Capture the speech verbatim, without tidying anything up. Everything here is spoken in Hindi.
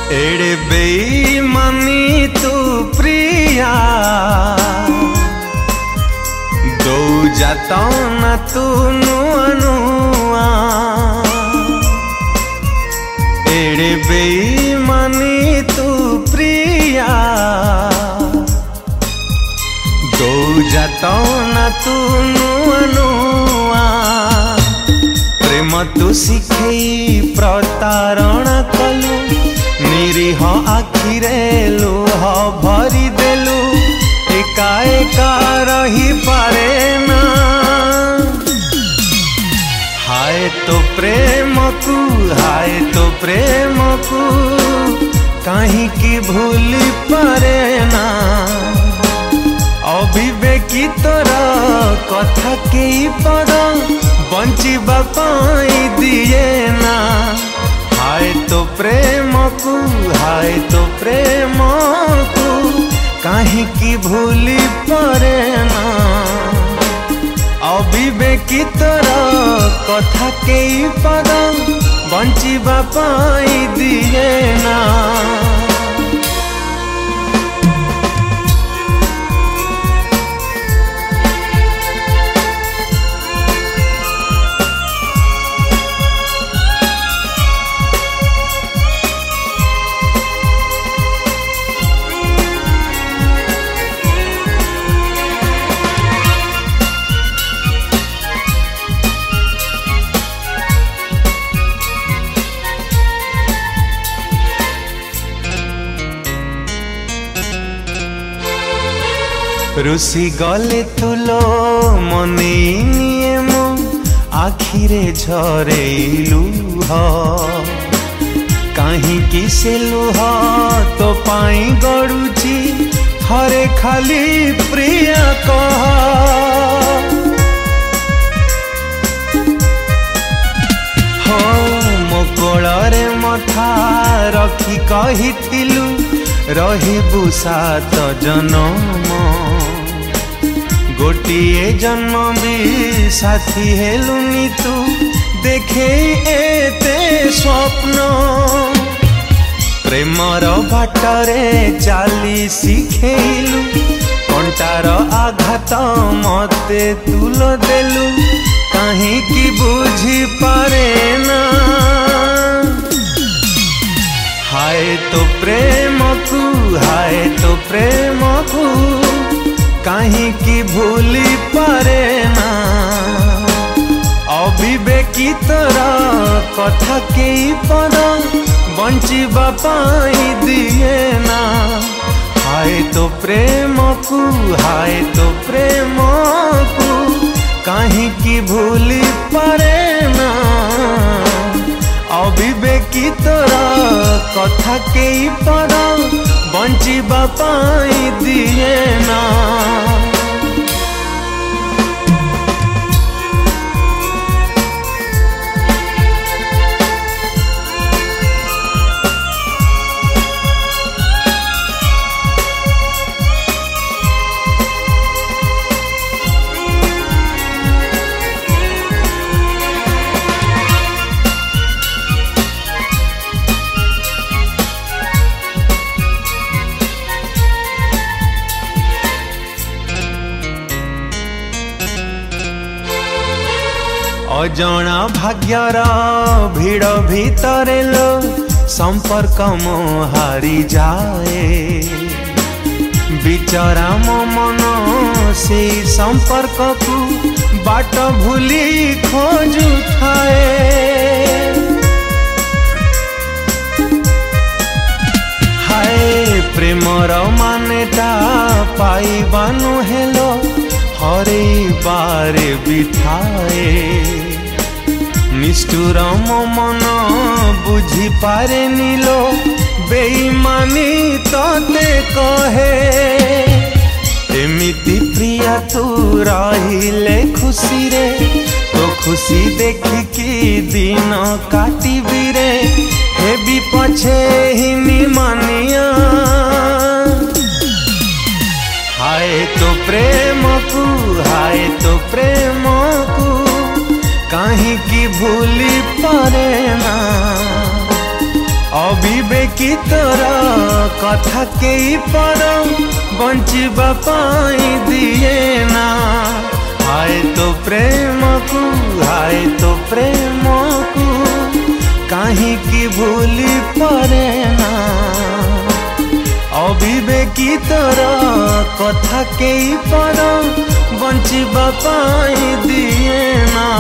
एड़े बेईमानी तू प्रिया दौ जाता ना तू नुआ नुआ एड़े बेईमानी तू प्रिया दौ जाता ना तू नुआ नुआ प्रेम तू शिखई प्रतारणा कलु निरीह आखिरे लुह भरी देलु एका एका रही पारे ना हाय तो प्रेम को हाय तो प्रेम को कहीं की भूली पारे ना अविवेकी तोरा कथा के पद बंचिबा पाई दिए ना हाय तो प्रेम को हाय तो प्रेम को कहीं की भूली परे ना अविवेकी तोरा कथा के पद बंचिबा पाई दिए ना रुसी गले तुलो मने निये मो आखिरे झरे लुह कहीं की से लुह तो पाई गड़ुची थरे खाली प्रिया कह हो मो कोଳରେ मथा रखी कहिथिलु रहिबु सात जन्म गोटिए जन्म भी साथी हेलुनी तू देखे एते स्वप्न प्रेमर बाटरे चाली शिखेलु कंटार आघात मते तुल देलु कहीं की बुझी पारे ना हाय तो प्रेम को हाय तो प्रेम को कहीं की भूली पारे ना अविवेकी तोरा कथा के पद बंचिबा पाई दिए ना हाय तो प्रेम को हाय तो प्रेम को कहीं की भूली पारे ना अविवेकी तोरा कथा के पद बंचिबा पाई दिए ना अजना भाग्यर भीड़ भीतरे लो संपर्क मो हारी जाए बिचरा मो मन से संपर्क को बाट भूली खोजु थाए हाय प्रेमर मानेटा पाइबानु हेलो हरे बारे बिथाए निष्ठुर मो मन बुझी पारे नीलो बेईमानी तोते कहे एमिति प्रिया तू रहिले खुशी रे तो खुशी देखी की दिन काटिबी रे हेबी पछे हिनी मानिया हाय तो प्रेम को हाय तो प्रेम को कहीं की भूली पारे ना अविवेकी तोर कथा के पर बंचिबा पाई दिए ना। हाय तो प्रेम को हाय तो प्रेम को कहीं की भूली परे ना। अविवेकी तोर कथा के पर बंचिबा पाई दिए ना।